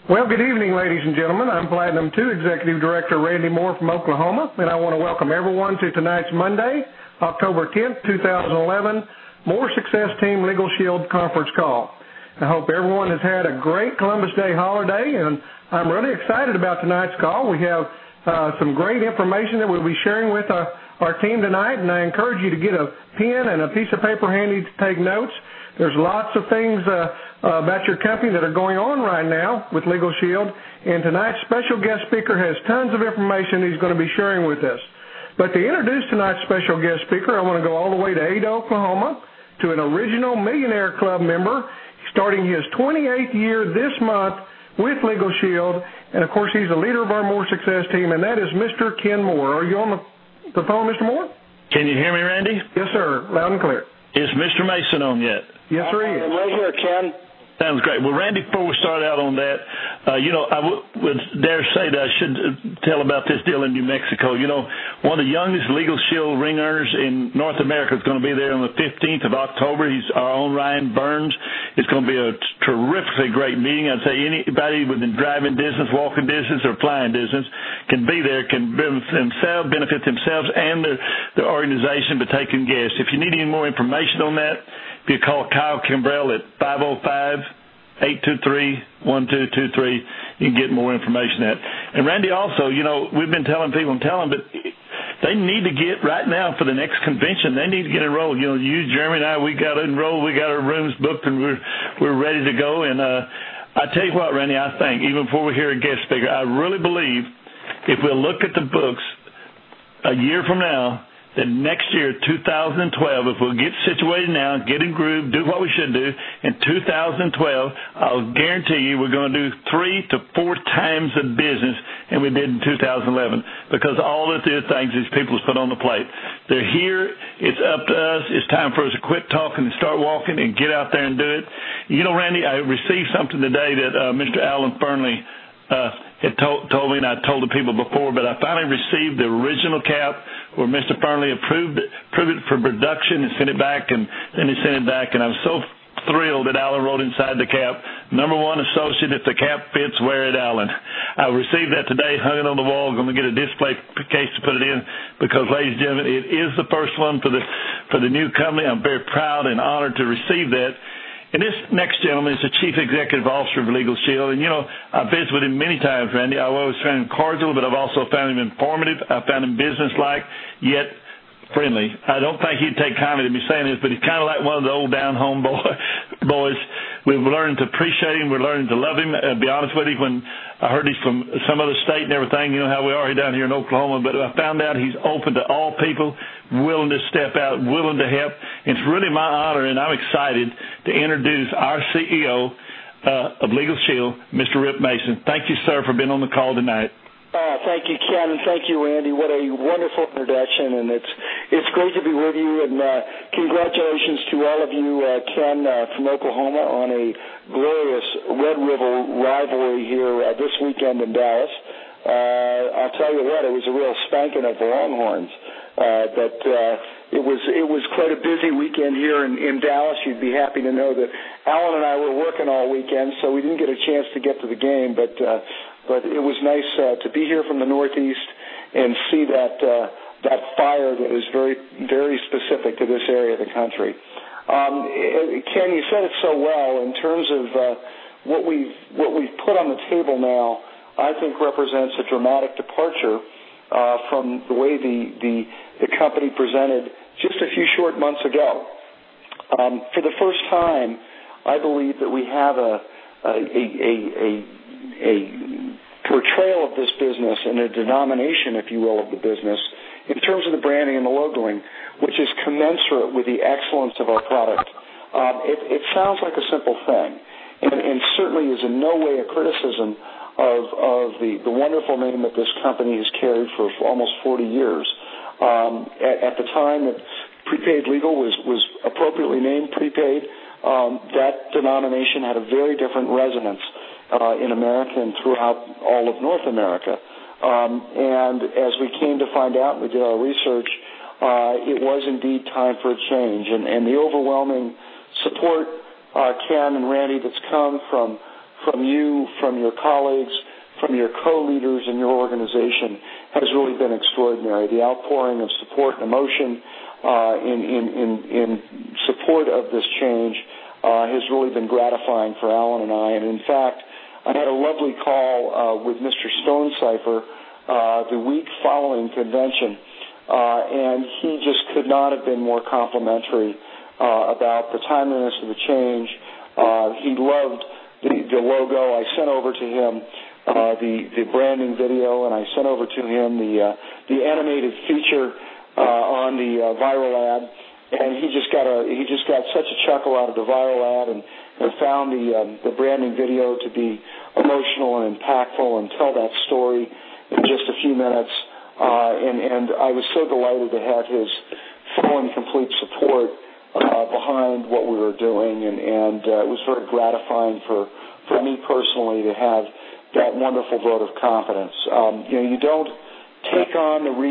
Well, good evening, ladies and gentlemen. I'm Platinum 2 Executive Director Randy Moore from Oklahoma, and I want to welcome everyone to tonight's Monday, October 10th, 2011, More Success Team Legal Shield conference call. I hope everyone has had a great Columbus Day holiday, and I'm really excited about tonight's call. We have some great information that we'll be sharing with our team tonight, and I encourage you to get a pen and a piece of paper handy to take notes. There's lots of things about your company that are going on right now with Legal Shield, and tonight's special guest speaker has tons of information he's going to be sharing with us. But to introduce tonight's special guest speaker, I want to go all the way to Ada, Oklahoma, to an original Millionaire Club member, starting his 28th year this month with Legal Shield, and of course he's the leader of our More Success team, and that is Mr. Ken Moore. Are you on the phone, Mr. Moore? Can you hear me, Randy? Yes, sir. Loud and clear. Is Mr. Mason on yet? Yes, sir, he is. I'm right here, Ken. Sounds great. Well, Randy, before we start out on that, I would dare say that I should tell about this deal in New Mexico. You know, one of the youngest Legal Shield ring earners in North America is going to be there on the 15th of October. He's our own Ryan Burns. It's going to be a terrifically great meeting. I'd say anybody within driving distance, walking distance, or flying distance can be there, can benefit themselves and their organization by taking guests. If you need any more information on that, you call Kyle Kimbrell at 505-823-1223. You can get more information at. And Randy, also, you know, we've been telling people but they need to get right now for the next convention. They need to get enrolled. You know, you, Jeremy, and I, we got enrolled. We got our rooms booked, and we're ready to go. And I tell you what, Randy, I think even before we hear a guest speaker, I really believe if we'll look at the books a year from now, that next year, 2012, if we'll get situated now, get in groove, do what we should do, in 2012, I'll guarantee you we're going to do 3 to 4 times the business than we did in 2011 because all the things these people have put on the plate. They're here. It's up to us. It's time for us to quit talking and start walking and get out there and do it. You know, Randy, I received something today that Mr. Alan Fernley had told me, and I told the people before, but I finally received the original cap where Mr. Fernley approved it for production and sent it back, and then he sent it back, and I'm so thrilled that Alan wrote inside the cap, #1 associate, if the cap fits, wear it, Alan. I received that today, hung it on the wall, going to get a display case to put it in, because, ladies and gentlemen, it is the first one for the new company. I'm very proud and honored to receive that. And this next gentleman is the Chief Executive Officer of Legal Shield. And, you know, I've visited with him many times, Randy. I've always found him cordial, but I've also found him informative. I found him businesslike, yet friendly. I don't think he'd take kindly to me saying this, but he's kind of like one of the old down-home boys. We've learned to appreciate him. We're learning to love him. I'll be honest with you, when I heard he's from some other state and everything, you know how we are down here in Oklahoma, but I found out he's open to all people, willing to step out, willing to help. And it's really my honor, and I'm excited to introduce our CEO of Legal Shield, Mr. Rip Mason. Thank you, sir, for being on the call tonight. Thank you, Ken, and thank you, Randy. What a wonderful introduction, and it's great to be with you. And congratulations to all of you, Ken, from Oklahoma, on a glorious Red River rivalry here this weekend in Dallas. I'll tell you what, it was a real spanking of the Longhorns. But it was quite a busy weekend here in Dallas. You'd be happy to know that Alan and I were working all weekend, so we didn't get a chance to get to the game. But it was nice to be here from the Northeast and see that fire that is very, very specific to this area of the country. Ken, you said it so well in terms of what we've put on the table now. I think represents a dramatic departure from the way the company presented just a few short months ago. For the first time, I believe that we have a portrayal of this business and a denomination, if you will, of the business in terms of the branding and the logoing, which is commensurate with the excellence of our product. It sounds like a simple thing, and certainly is in no way a criticism of the wonderful name that this company has carried for almost 40 years. At the time that Prepaid Legal was appropriately named Prepaid, that denomination had a very different resonance in America and throughout all of North America. And as we came to find out, we did our research, it was indeed time for a change. And the overwhelming support, Ken and Randy, that's come from from you, from your colleagues, from your co-leaders in your organization has really been extraordinary. The outpouring of support and emotion in support of this change has really been gratifying for Alan and I. And in fact, I had a lovely call with Mr. Stonecipher the week following convention, and he just could not have been more complimentary about the timeliness of the change. He loved the logo. I sent over to him the branding video, and I sent over to him the animated feature on the viral ad, and he just got such a chuckle out of the viral ad, and found the branding video to be emotional and impactful and tell that story in just a few minutes. And I was so delighted to have his full and complete support behind what we were doing, and it was very gratifying for me personally to have that wonderful vote of confidence. You don't take on the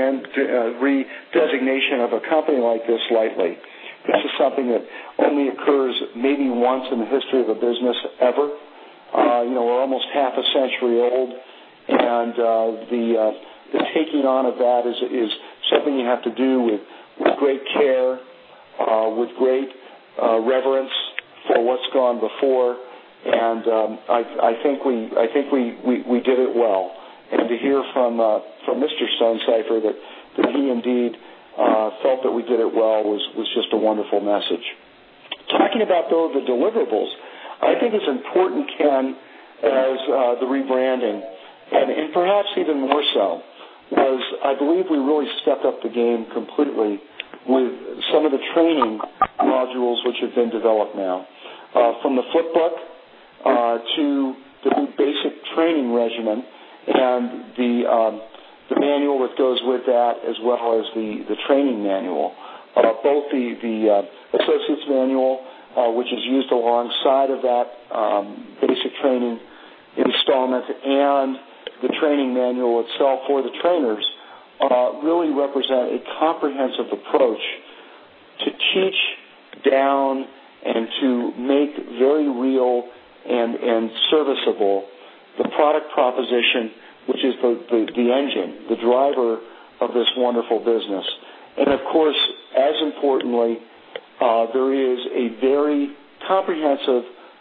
redesignation of a company like this lightly. This is something that only occurs maybe once in the history of a business ever. We're almost half a century old, and the taking on of that is something you have to do with great care, with great reverence for what's gone before, and I think we did it well. And to hear from Mr. Stonecipher that he indeed felt that we did it well was just a wonderful message. Talking about, though, the deliverables, I think it's important, Ken, as the rebranding, and perhaps even more so, was I believe we really stepped up the game completely with some of the training modules which have been developed now. From the flipbook to the new basic training regimen and the manual that goes with that, as well as the training manual. Both the associate's manual, which is used alongside of that basic training installment, and the training manual itself for the trainers really represent a comprehensive approach to teach down and to make very real and serviceable the product proposition, which is the engine, the driver of this wonderful business. And of course, as importantly, there is a very comprehensive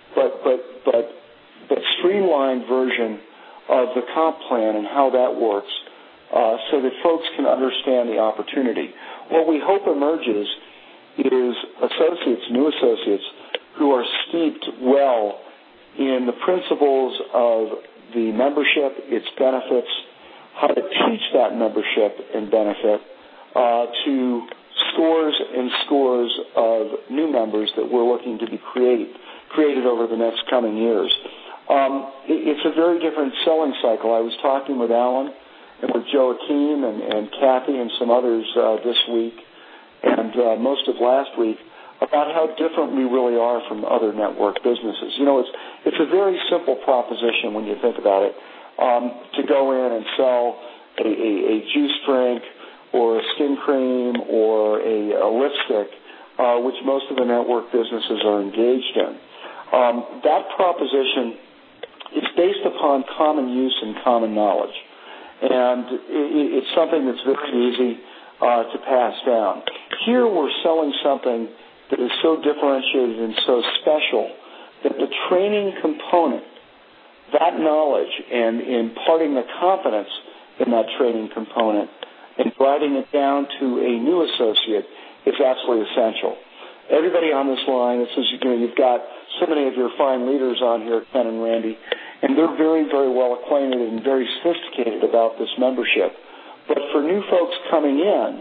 but streamlined version of the comp plan and how that works, so that folks can understand the opportunity. What we hope emerges is new associates who are steeped well in the principles of the membership, its benefits, how to teach that membership and benefit to scores and scores of new members that we're looking to be created over the next coming years. It's a very different selling cycle. I was talking with Alan and with Joaquin and Kathy and some others this week and most of last week about how different we really are from other network businesses. It's a very simple proposition when you think about it, to go in and sell a juice drink or a skin cream or a lipstick, which most of the network businesses are engaged in. That proposition is based upon common use and common knowledge, and it's something that's very easy to pass down. Here we're selling something that is so differentiated and so special that the training component, that knowledge, and imparting the confidence in that training component and driving it down to a new associate is absolutely essential. Everybody on this line, you've got so many of your fine leaders on here, Ken and Randy, and they're very, very well acquainted and very sophisticated about this membership. But for new folks coming in,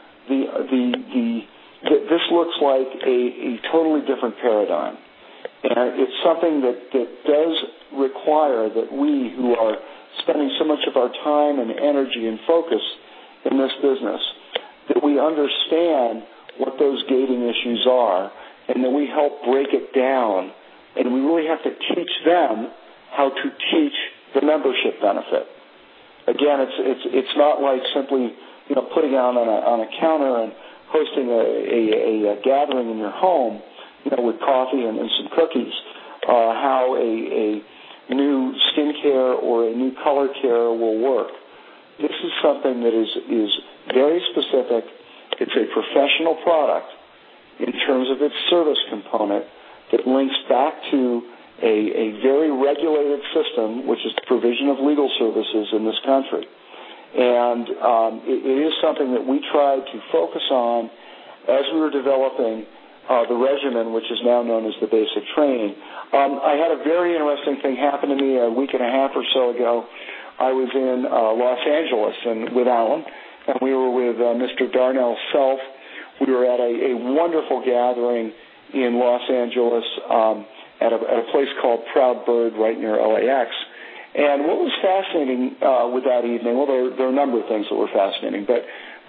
this looks like a totally different paradigm. And it's something that does require that we, who are spending so much of our time and energy and focus in this business, that we understand what those gating issues are and that we help break it down. And we really have to teach them how to teach the membership benefit. Again, it's not like simply putting out on a counter and hosting a gathering in your home, with coffee and some cookies. how a new skincare or a new color care will work. This is something that is very specific. It's a professional product in terms of its service component that links back to a very regulated system, which is the provision of legal services in this country. And it is something that we tried to focus on as we were developing the regimen, which is now known as the basic training. I had a very interesting thing happen to me a week and a half or so ago. I was in Los Angeles and with Alan, and we were with Mr. Darnell Self. We were at a wonderful gathering in Los Angeles at a place called Proud Bird right near LAX. And what was fascinating with that evening, well, there are a number of things that were fascinating, but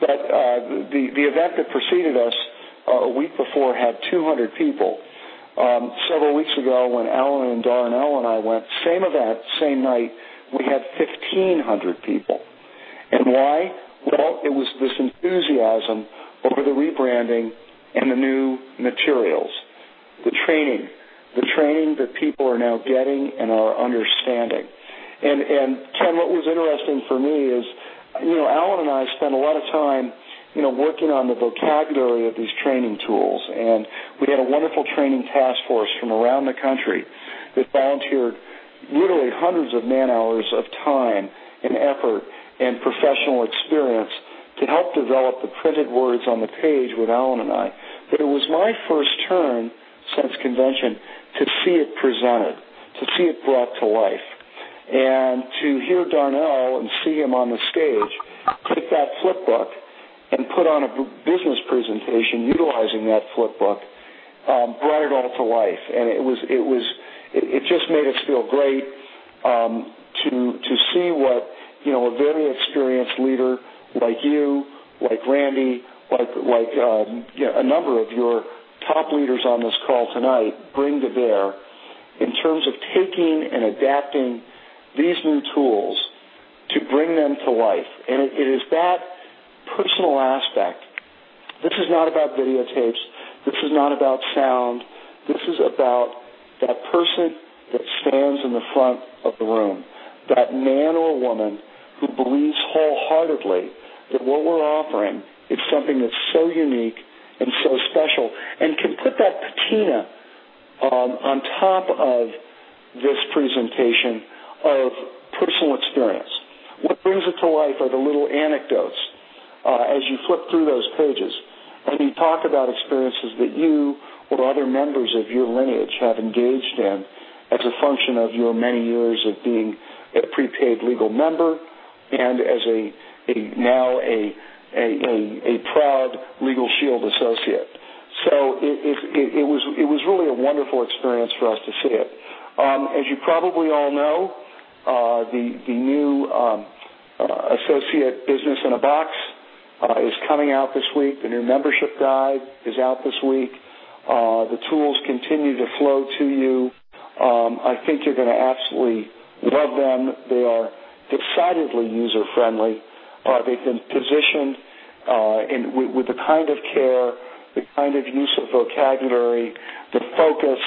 the event that preceded us a week before had 200 people. Several weeks ago when Alan and Darnell and I went, same event, same night, we had 1,500 people. And why? Well, it was this enthusiasm over the rebranding and the new materials, the training that people are now getting and are understanding. And Ken, what was interesting for me is, Alan and I spent a lot of time, working on the vocabulary of these training tools. And we had a wonderful training task force from around the country that volunteered literally hundreds of man-hours of time and effort and professional experience to help develop the printed words on the page with Alan and I. But it was my first turn since convention to see it presented, to see it brought to life. And to hear Darnell and see him on the stage take that flip book and put on a business presentation utilizing that flip book brought it all to life. And it just made us feel great to see what a very experienced leader like you, like Randy, like a number of your top leaders on this call tonight bring to bear in terms of taking and adapting these new tools to bring them to life. And it is that personal aspect. This is not about videotapes. This is not about sound. This is about that person that stands in the front of the room, that man or woman who believes wholeheartedly that what we're offering is something that's so unique and so special and can put that patina on top of this presentation of personal experience. What brings it to life are the little anecdotes as you flip through those pages and you talk about experiences that you or other members of your lineage have engaged in as a function of your many years of being a prepaid legal member and as now a proud Legal Shield associate. So it was really a wonderful experience for us to see it. As you probably all know, the new associate business in a box is coming out this week. The new membership guide is out this week. The tools continue to flow to you. I think you're going to absolutely love them. They are decidedly user-friendly. They've been positioned with the kind of care, the kind of use of vocabulary, the focus,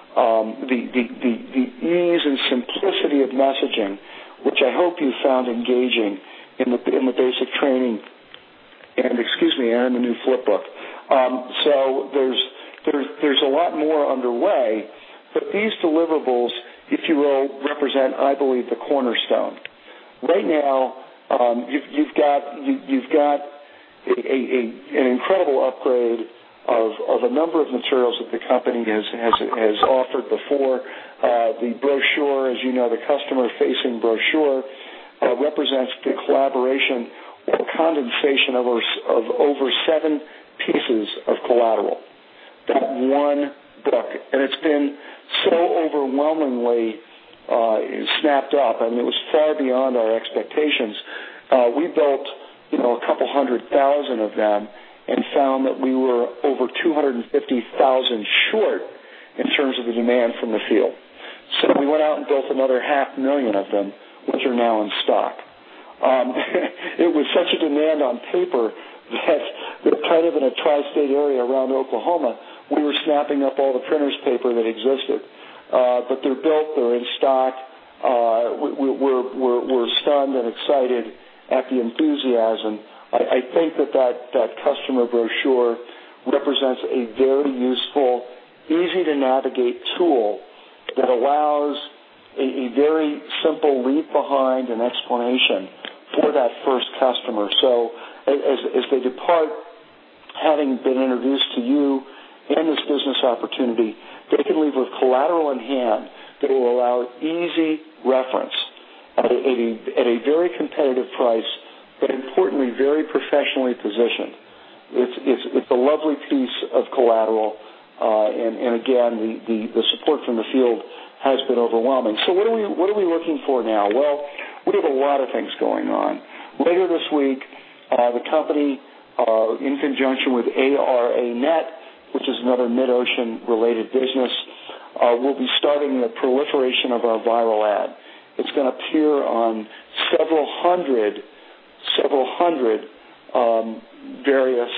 the ease and simplicity of messaging, which I hope you found engaging in the basic training and in the new flip book. So there's a lot more underway, but these deliverables, if you will, represent, I believe, the cornerstone. Right now, you've got an incredible upgrade of a number of materials that the company has offered before. The brochure, as you know, the customer-facing brochure, represents the collaboration or condensation of over 7 pieces of collateral. That one book, and it's been so overwhelmingly snapped up. I mean, it was far beyond our expectations. We built, a couple 100,000 of them, and found that we were over 250,000 short in terms of the demand from the field. So we went out and built another 500,000 of them, which are now in stock. It was such a demand on paper that kind of in a tri-state area around Oklahoma, we were snapping up all the printer's paper that existed. but they're built, they're in stock. We're stunned and excited at the enthusiasm. I think that customer brochure represents a very useful, easy-to-navigate tool that allows a very simple leave-behind and explanation for that first customer. So as they depart, having been introduced to you and this business opportunity, they can leave with collateral in hand that will allow easy reference at a very competitive price, but importantly, very professionally positioned. It's a lovely piece of collateral, and again, the support from the field has been overwhelming. So what are we looking for now? Well, we have a lot of things going on. Later this week, the company, in conjunction with ARANet, which is another mid-ocean related business, will be starting the proliferation of our viral ad. It's going to appear on several hundred various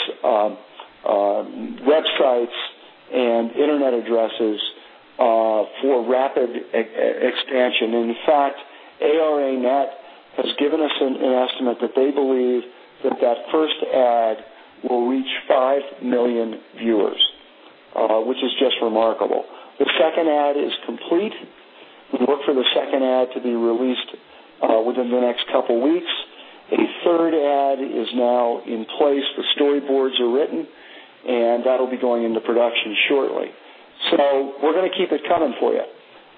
websites and internet addresses for rapid expansion. And in fact, ARANet has given us an estimate that they believe that first ad will reach 5 million viewers, which is just remarkable. The second ad is complete. We look for the second ad to be released within the next couple weeks. A third ad is now in place. The storyboards are written, and that'll be going into production shortly. So we're going to keep it coming for you.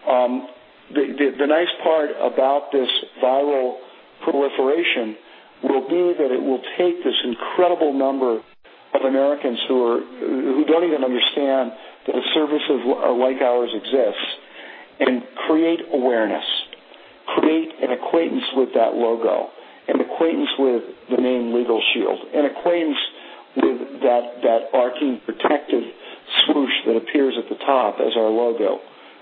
The nice part about this viral proliferation will be that it will take this incredible number of Americans who don't even understand that a service like ours exists, and create awareness, create an acquaintance with that logo, an acquaintance with the name Legal Shield, an acquaintance with that arcing protective swoosh that appears at the top as our logo.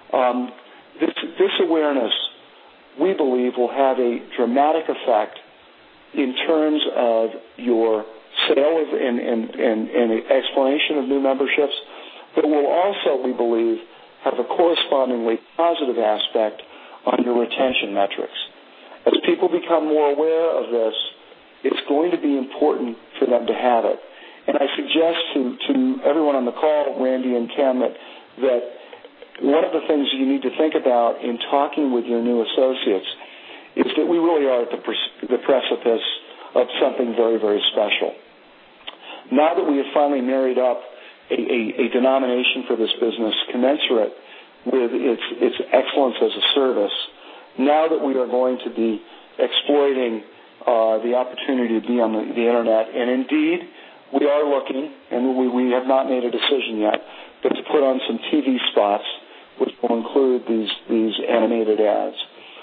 This awareness, we believe, will have a dramatic effect in terms of your sale and explanation of new memberships, but will also, we believe, have a correspondingly positive aspect on your retention metrics. As people become more aware of this, it's going to be important for them to have it. And I suggest to everyone on the call, Randy and Ken, that one of the things you need to think about in talking with your new associates is that we really are at the precipice of something very, very special. Now that we have finally married up a denomination for this business commensurate with its excellence as a service, now that we are going to be exploiting the opportunity to be on the Internet, and indeed we are looking, and we have not made a decision yet, but to put on some TV spots which will include these animated ads.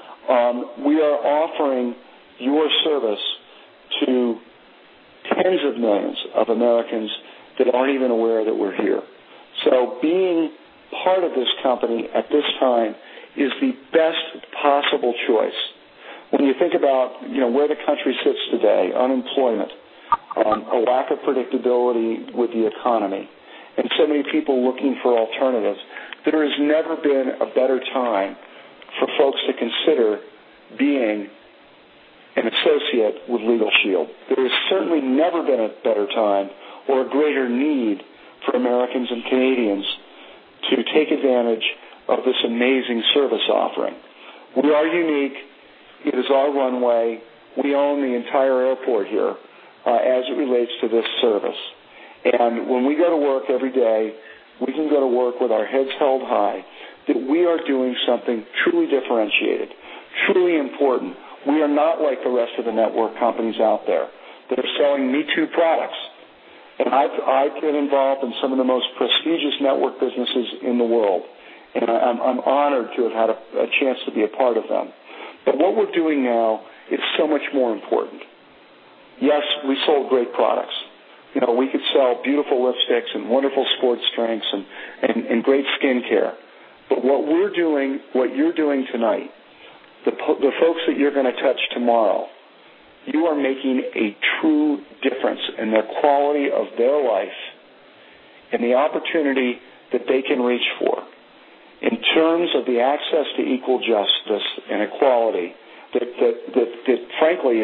We are offering your service to tens of millions of Americans that aren't even aware that we're here. So being part of this company at this time is the best possible choice. When you think about where the country sits today, unemployment, a lack of predictability with the economy, and so many people looking for alternatives, there has never been a better time for folks to consider being an associate with Legal Shield. There has certainly never been a better time or a greater need for Americans and Canadians to take advantage of this amazing service offering. We are unique. It is our runway. We own the entire airport here as it relates to this service. And when we go to work every day, we can go to work with our heads held high that we are doing something truly differentiated, truly important. We are not like the rest of the network companies out there that are selling Me Too products. And I've been involved in some of the most prestigious network businesses in the world, and I'm honored to have had a chance to be a part of them. But what we're doing now is so much more important. Yes, we sold great products. We could sell beautiful lipsticks and wonderful sports drinks and great skincare. But what you're doing tonight, the folks that you're going to touch tomorrow, you are making a true difference in the quality of their life and the opportunity that they can reach for. In terms of the access to equal justice and equality, that frankly,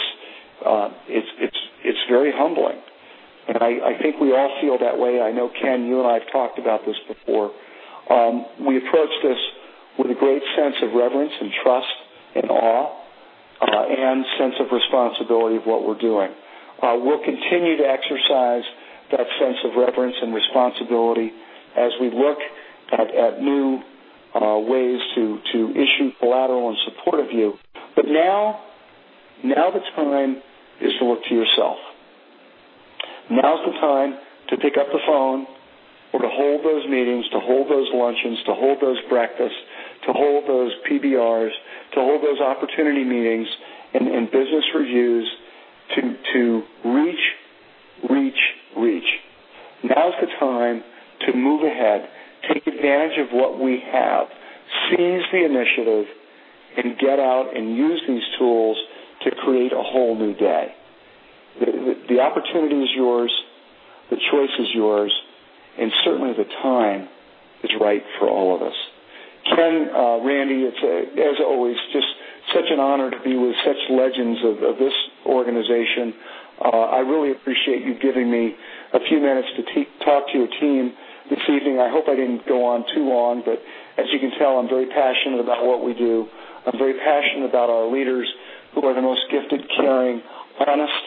it's very humbling. And I think we all feel that way. I know, Ken, you and I have talked about this before. We approach this with a great sense of reverence and trust and awe and sense of responsibility of what we're doing. We'll continue to exercise that sense of reverence and responsibility as we look at new ways to issue collateral in support of you. But now the time is to look to yourself. Now's the time to pick up the phone or to hold those meetings, to hold those luncheons, to hold those breakfasts, to hold those PBRs, to hold those opportunity meetings and business reviews to reach. Now's the time to move ahead, take advantage of what we have, seize the initiative, and get out and use these tools to create a whole new day. The opportunity is yours, the choice is yours, and certainly the time is right for all of us. Ken, Randy, it's as always just such an honor to be with such legends of this organization. I really appreciate you giving me a few minutes to talk to your team this evening. I hope I didn't go on too long, but as you can tell, I'm very passionate about what we do. I'm very passionate about our leaders who are the most gifted, caring, honest,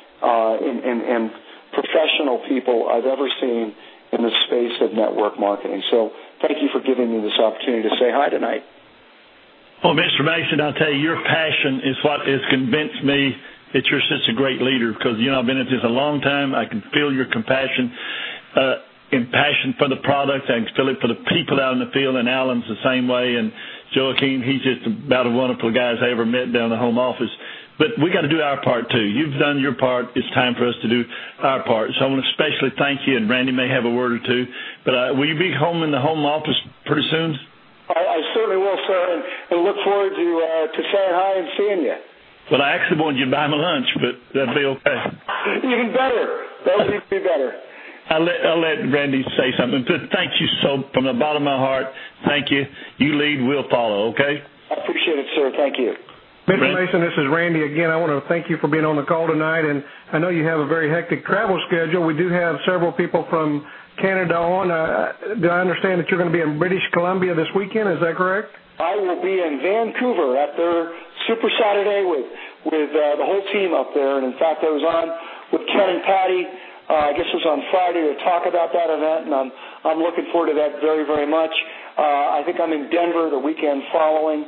and professional people I've ever seen in the space of network marketing. So thank you for giving me this opportunity to say hi tonight. Well, Mr. Mason, I'll tell you, your passion is what has convinced me that you're such a great leader because, I've been at this a long time. I can feel your compassion and passion for the product. I can feel it for the people out in the field, and Alan's the same way. And Joaquin, he's just about as wonderful guys I ever met down in the home office. But we got to do our part, too. You've done your part. It's time for us to do our part. So I want to especially thank you, and Randy may have a word or two. But will you be home in the home office pretty soon? I certainly will, sir, and look forward to saying hi and seeing you. Well, I actually wanted you to buy my lunch, but that'd be okay. Even better. That would be better. I'll let Randy say something. But thank you so from the bottom of my heart. Thank you. You lead, we'll follow, okay? I appreciate it, sir. Thank you. Mr. Mason, this is Randy again. I want to thank you for being on the call tonight, and I know you have a very hectic travel schedule. We do have several people from Canada on. Do I understand that you're going to be in British Columbia this weekend? Is that correct? I will be in Vancouver at their Super Saturday with the whole team up there. And, in fact, I was on with Ken and Patty, I guess it was on Friday, to talk about that event, and I'm looking forward to that very, very much. I think I'm in Denver the weekend following.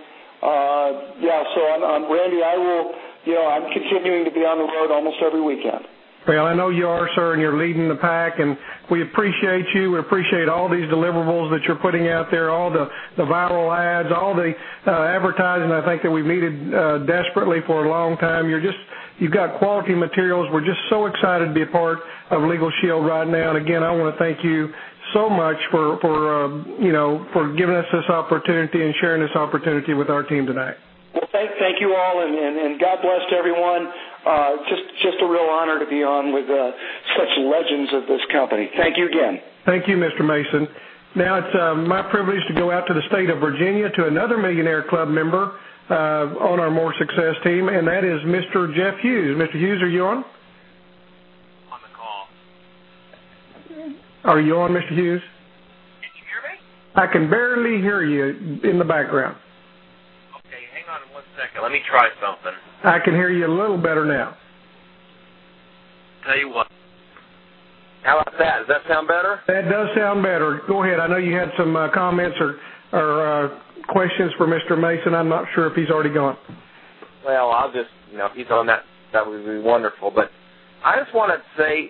So I'm Randy, I'm continuing to be on the road almost every weekend. Well, I know you are, sir, and you're leading the pack, and we appreciate you. We appreciate all these deliverables that you're putting out there, all the viral ads, all the advertising I think that we've needed desperately for a long time. You've got quality materials. We're just so excited to be a part of Legal Shield right now. And, again, I want to thank you so much for giving us this opportunity and sharing this opportunity with our team tonight. Well, thank you all, and God bless to everyone. Just a real honor to be on with such legends of this company. Thank you again. Thank you, Mr. Mason. Now it's my privilege to go out to the state of Virginia to another Millionaire Club member on our More Success team, and that is Mr. Jeff Hughes. Mr. Hughes, are you on? On the call. Are you on, Mr. Hughes? Can you hear me? I can barely hear you in the background. Okay, hang on 1 second. Let me try something. I can hear you a little better now. Tell you what. How about that? Does that sound better? That does sound better. Go ahead. I know you had some comments or questions for Mr. Mason. I'm not sure if he's already gone. Well, I'll just, if he's on that would be wonderful. But I just want to say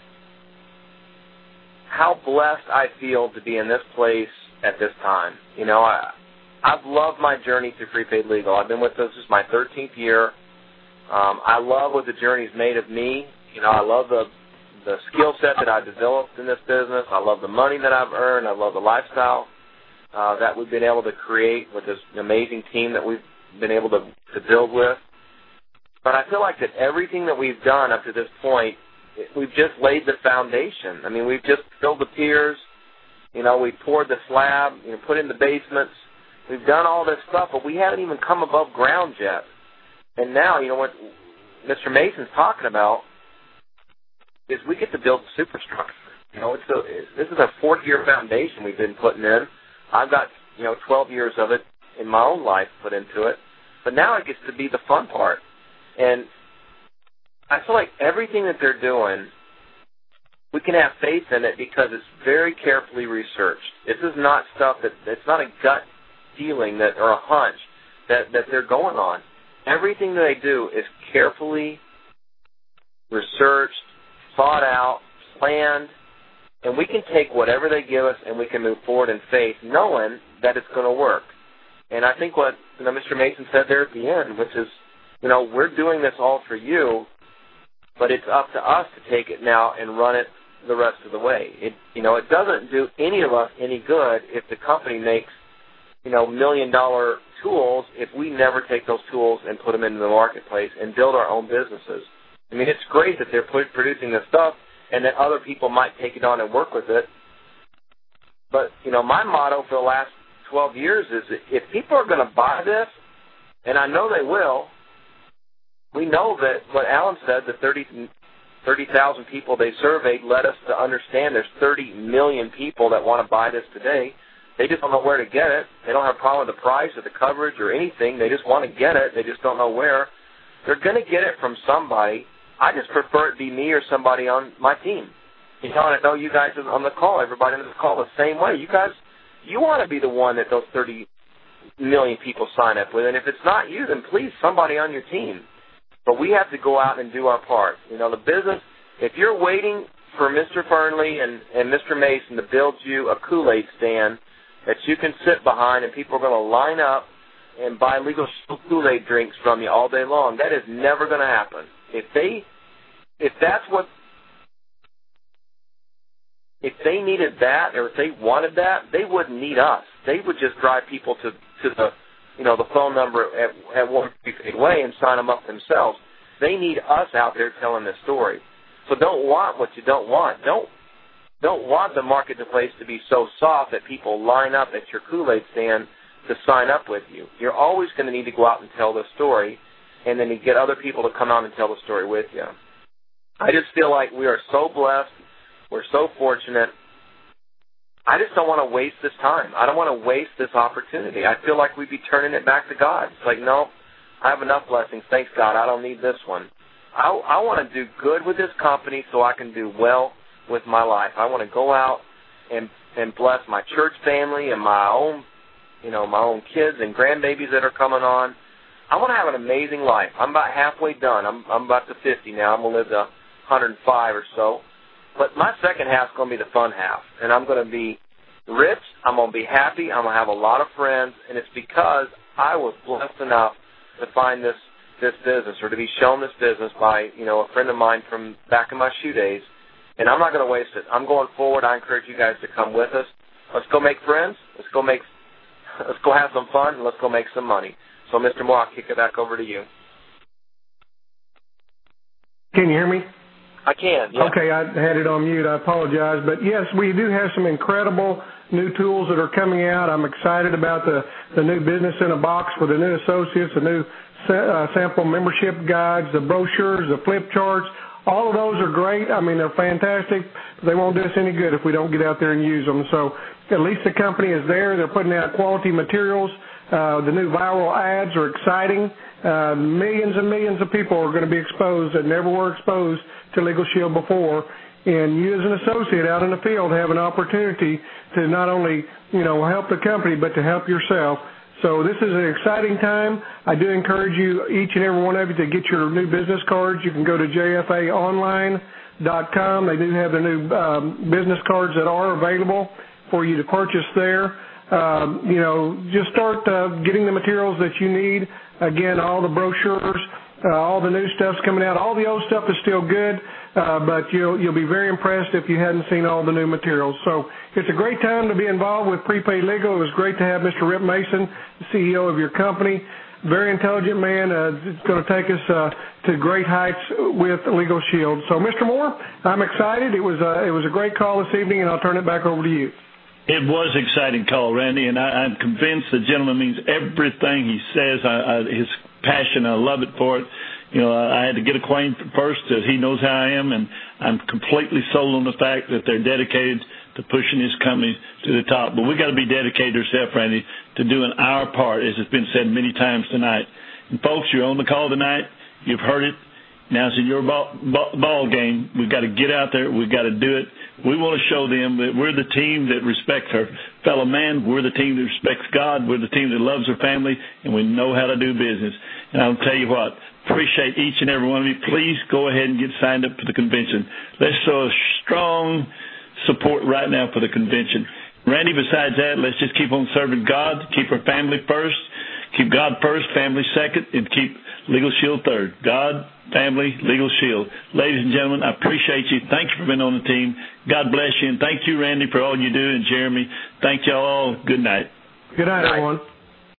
how blessed I feel to be in this place at this time. I've loved my journey through Prepaid Legal. I've been with this is my 13th year. I love what the journey's made of me. I love the skill set that I've developed in this business. I love the money that I've earned. I love the lifestyle that we've been able to create with this amazing team that we've been able to build with. But I feel like that everything that we've done up to this point, we've just laid the foundation. I mean, we've just filled the piers. We poured the slab, put in the basements. We've done all this stuff, but we haven't even come above ground yet. And now, what Mr. Mason's talking about is we get to build superstructure. This is a fourth-year foundation we've been putting in. I've got, 12 years of it in my own life put into it. But now it gets to be the fun part. And I feel like everything that they're doing, we can have faith in it because it's very carefully researched. This is not stuff it's not a gut feeling or a hunch that they're going on. Everything that they do is carefully researched, thought out, planned, and we can take whatever they give us and we can move forward in faith knowing that it's going to work. And I think what Mr. Mason said there at the end, which is, we're doing this all for you, but it's up to us to take it now and run it the rest of the way. It doesn't do any of us any good if the company makes, $1 million tools if we never take those tools and put them into the marketplace and build our own businesses. I mean, it's great that they're producing this stuff and that other people might take it on and work with it. But, my motto for the last 12 years is that if people are going to buy this, and I know they will, we know that what Alan said, the 30,000 people they surveyed led us to understand there's 30 million people that want to buy this today. They just don't know where to get it. They don't have a problem with the price or the coverage or anything. They just want to get it. They just don't know where. They're going to get it from somebody. I just prefer it be me or somebody on my team. And I know you guys on the call, everybody on the call, the same way. You guys, you want to be the one that those 30 million people sign up with. And if it's not you, then please, somebody on your team. But we have to go out and do our part. The business, if you're waiting for Mr. Fernley and Mr. Mason to build you a Kool-Aid stand that you can sit behind and people are going to line up and buy Legal Shield Kool-Aid drinks from you all day long, that is never going to happen. If they needed that or if they wanted that, they wouldn't need us. They would just drive people to the the phone number at One Prepaid Way and sign them up themselves. They need us out there telling this story. So don't want what you don't want. Don't want the marketplace to be so soft that people line up at your Kool-Aid stand to sign up with you. You're always going to need to go out and tell the story, and then you get other people to come out and tell the story with you. I just feel like we are so blessed. We're so fortunate. I just don't want to waste this time. I don't want to waste this opportunity. I feel like we'd be turning it back to God. It's like, no, I have enough blessings. Thanks, God. I don't need this one. I want to do good with this company so I can do well with my life. I want to go out and bless my church family and my own kids and grandbabies that are coming on. I want to have an amazing life. I'm about halfway done. I'm about to 50 now. I'm going to live to 105 or so. But my second half is going to be the fun half, and I'm going to be rich. I'm going to be happy. I'm going to have a lot of friends, and it's because I was blessed enough to find this business or to be shown this business by a friend of mine from back in my shoe days, and I'm not going to waste it. I'm going forward. I encourage you guys to come with us. Let's go make friends. Let's go have some fun, and let's go make some money. So, Mr. Moore, I'll kick it back over to you. Can you hear me? I can, yeah. Okay, I had it on mute. I apologize. But, yes, we do have some incredible new tools that are coming out. I'm excited about the new Business in a Box for the new associates, the new sample membership guides, the brochures, the flip charts. All of those are great. I mean, they're fantastic. They won't do us any good if we don't get out there and use them. So at least the company is there. They're putting out quality materials. The new viral ads are exciting. Millions and millions of people are going to be exposed that never were exposed to Legal Shield before. And you as an associate out in the field have an opportunity to not only, help the company, but to help yourself. So this is an exciting time. I do encourage you, each and every one of you, to get your new business cards. You can go to jfaonline.com. They do have the new business cards that are available for you to purchase there. Just start getting the materials that you need. Again, all the brochures, all the new stuff's coming out. All the old stuff is still good, but you'll be very impressed if you hadn't seen all the new materials. So it's a great time to be involved with Prepaid Legal. It was great to have Mr. Rip Mason, the CEO of your company. Very intelligent man. It's going to take us to great heights with Legal Shield. So, Mr. Moore, I'm excited. It was a great call this evening, and I'll turn it back over to you. It was an exciting call, Randy, and I'm convinced the gentleman means everything he says. His passion, I love it for it. You know, I had to get acquainted first. He knows how I am, and I'm completely sold on the fact that they're dedicated to pushing his company to the top. But we got to be dedicated ourselves, Randy, to doing our part, as it's been said many times tonight. And folks, you're on the call tonight. You've heard it. Now it's in your ball game. We've got to get out there. We've got to do it. We want to show them that we're the team that respects our fellow man. We're the team that respects God. We're the team that loves our family, and we know how to do business. And I'll tell you what, appreciate each and every one of you. Please go ahead and get signed up for the convention. Let's show a strong support right now for the convention. Randy, besides that, let's just keep on serving God, keep our family first, keep God first, family second, and keep Legal Shield third. God, family, Legal Shield. Ladies and gentlemen, I appreciate you. Thank you for being on the team. God bless you, and thank you, Randy, for all you do, and Jeremy. Thank you all. Good night. Good night, everyone.